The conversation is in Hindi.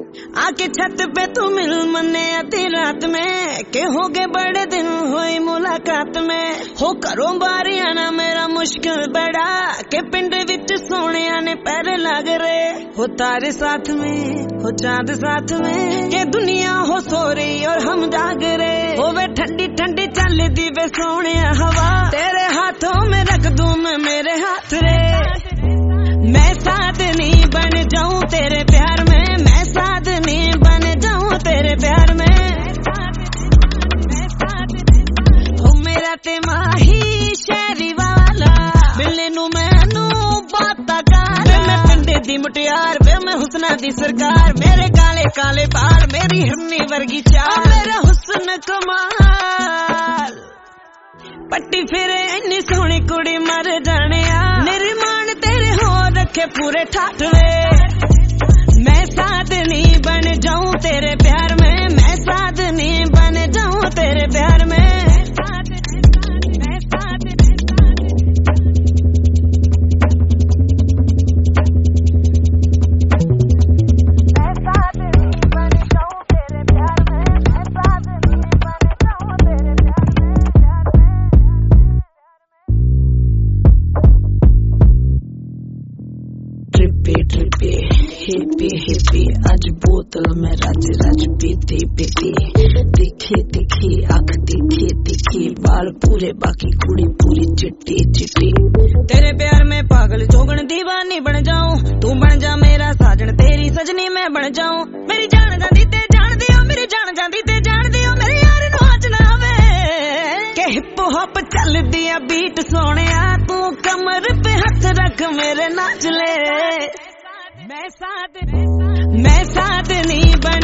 आके छत पे तू मिल मने आधी रात में के हो गए बड़े दिन हुई मुलाकात में हो करो बारियां ना मेरा मुश्किल बड़ा के पिंड विच सोने ने पैर लग रहे हो तारे साथ में हो चांद साथ में के दुनिया हो सो रही और हम जाग रहे हो वे ठंडी ठंडी चल दी वे सोने हवा तेरे हाथों में रख दूं मैं मेरे हाथ रे मैं साधनी बन जाऊं तेरे प्यार में मैं साधनी बन जाऊं तेरे प्यार में हो मेरा ते माही शहरी वाला मिलने नू मैनू बाता काला मैं पिंडे दी मुटियार वे मैं हुस्ना दी सरकार मेरे काले काले बाल मेरी हिरनी वर्गी चाल मेरा हुस्न कमाल पट्टी फिरे इन्नी सोहनी कुड़ी मर जाने निर्माण तेरे हो रखे पूरे ठाठवे मैं साधनी बन जाऊं तेरे प्यार में मैं साधनी बन जाऊं तेरे प्यार में ट्रिपे हिपी हिपी आज बोतल में रच रच पीती पीती दिखे दिखी आँख दिखे दिखी बाल पूरे बाकी कुड़ी पूरी चिट्टी चिट्टी तेरे प्यार में पागल जोगन दीवानी बन जाऊं तू बन जा मेरा साजन तेरी सजनी मैं बन जाऊं मेरी जान जाती ते जान दियो मेरी जान जाती ते जान दियो मेरे यार नु आज ना वे के हिप हॉप चल दिया बीट सोनिया तू कमर पे हाथ रख मेरे नाच ले मैं साधनी बन